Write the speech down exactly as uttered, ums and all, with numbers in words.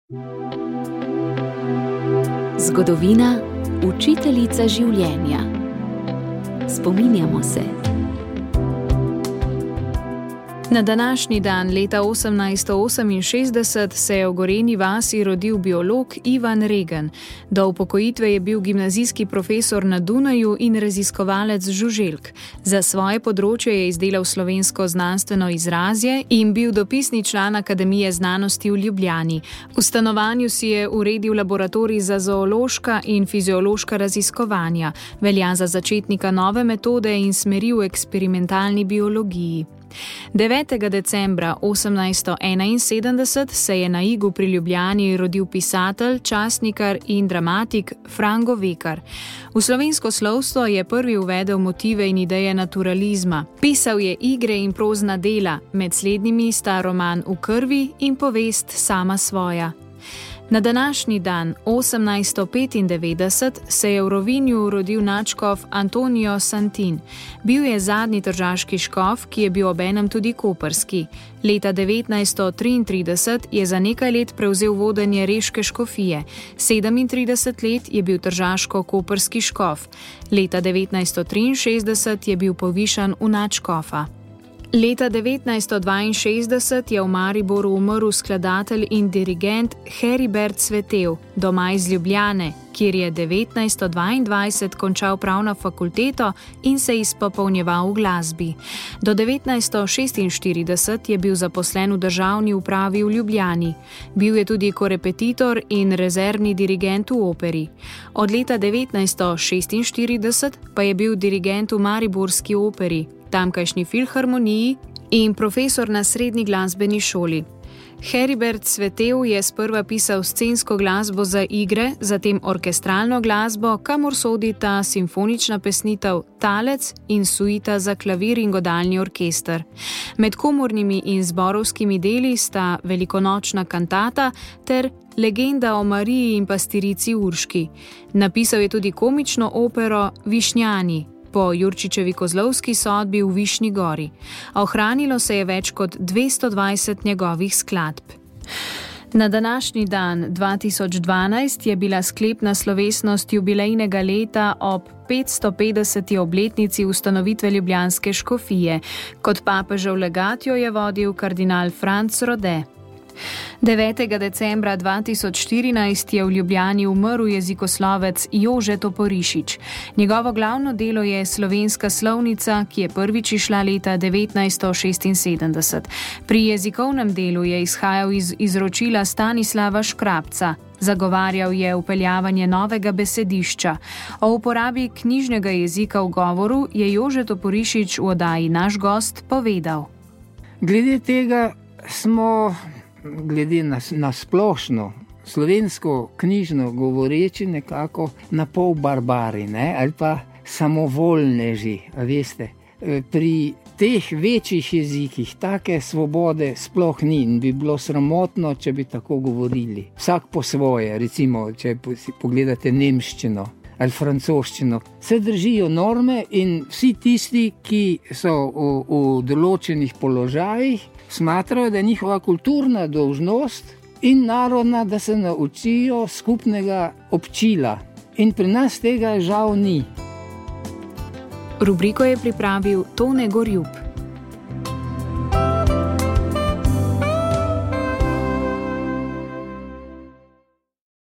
Zgodovina, učiteljica življenja. Spominjamo se. Na današnji dan leta osemnajststo oseminšestdeset se je v Gorenji vasi rodil biolog Ivan Regen. Do upokojitve je bil gimnazijski profesor na Dunaju in raziskovalec žuželk. Za svoje področje je izdelal slovensko znanstveno izrazje in bil dopisni član Akademije znanosti v Ljubljani. V stanovanju si je uredil laboratorij za zoološka in fiziološka raziskovanja. Velja za začetnika nove metode in smeri v eksperimentalni biologiji. devetega decembra osemnajststo enainsedemdeset se je na Igu pri Ljubljani rodil pisatelj, časnikar in dramatik Frango Vekar. V slovensko slovstvo je prvi uvedel motive in ideje naturalizma. Pisal je igre in prozna dela, med slednjimi sta roman V krvi in povest Sama svoja. Na današnji dan, osemnajststo petindevetdeset, se je v Rovinju rodil nadškof Antonio Santin. Bil je zadnji tržaški škof, ki je bil obenem tudi koprski. Leta devetnajststo triintrideset je za nekaj let prevzel vodenje reške škofije. sedemintrideset let je bil tržaško-koprski škof. Leta devetnajststo triinšestdeset je bil povišan v nadškofa. Leta devetnajststo dvainšestdeset je v Mariboru umrl skladatelj in dirigent Heribert Cvetev, doma iz Ljubljane, kjer je devetnajststo dvaindvajset končal pravno fakulteto in se izpopolnjeval v glasbi. Do devetnajststo šestinštirideset je bil zaposlen v državni upravi v Ljubljani. Bil je tudi korepetitor in rezervni dirigent v operi. Od leta devetnajststo šestinštirideset pa je bil dirigent v mariborski operi, tamkajšnji filharmoniji in profesor na srednji glasbeni šoli. Heribert Cvetev je sprva pisal scensko glasbo za igre, zatem orkestralno glasbo, kamor sodita simfonična pesnitev Talec in suita za klavir in godalni orkester. Med komornimi in zborovskimi deli sta Velikonočna kantata ter Legenda o Mariji in pastirici Urški. Napisal je tudi komično opero Višnjani po Jurčičevi kozlovski sodbi v Višnji gori. Ohranilo se je več kot dvesto dvajset njegovih skladb. Na današnji dan dva tisoč dvanajst je bila sklepna slovesnost jubilejnega leta ob petsto petdeseti obletnici ustanovitve ljubljanske škofije. Kot papežev legat jo je vodil kardinal Franc Rode. devetega decembra dva tisoč štirinajst je v Ljubljani umrl jezikoslovec Jože Toporišič. Njegovo glavno delo je Slovenska slovnica, ki je prvič izšla leta devetnajststo šestinsedemdeset. Pri jezikovnem delu je izhajal iz izročila Stanislava Škrabca. Zagovarjal je vpeljavanje novega besedišča. O uporabi knjižnega jezika v govoru je Jože Toporišič v oddaji Naš gost povedal. Glede tega smo glede na, na splošno slovensko knjižno govoreči nekako na pol barbari, ne? Ali pa samovoljneži, veste. Pri teh večjih jezikih take svobode sploh ni in bi bilo sramotno, če bi tako govorili. Vsak po svoje, recimo, če pogledate nemščino ali francoščino, se držijo norme in vsi tisti, ki so v, v določenih položajih, smatrajo, da je njihova kulturna dolžnost in narodna, da se naučijo skupnega občila. In pri nas tega žal ni. Rubriko je pripravil Tone Gorjup.